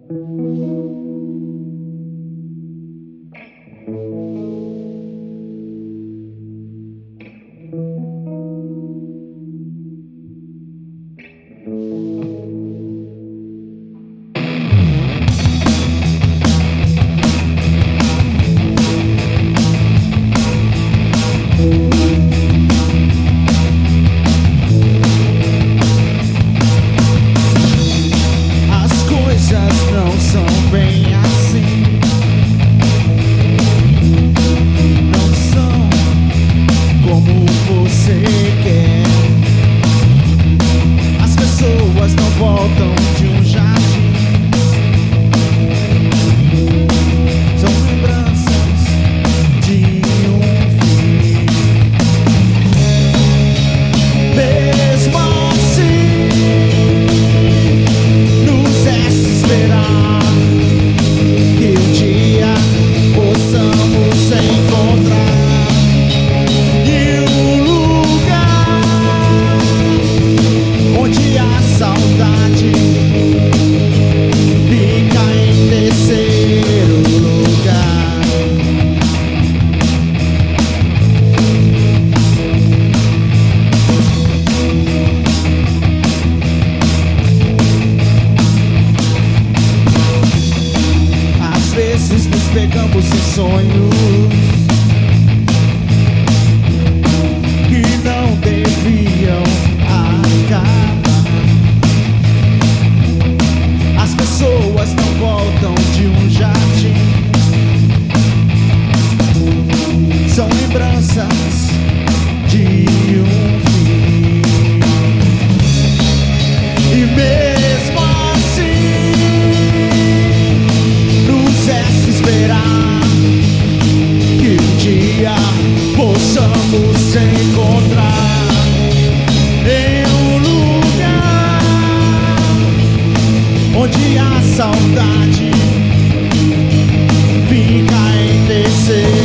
Pegamos em sonhos que não deviam acabar. As pessoas não voltam de um jardim, são lembranças de um fim. E mesmo assim nos resta esperar que um dia possamos se encontrar em um lugar onde a saudade fica em terceiro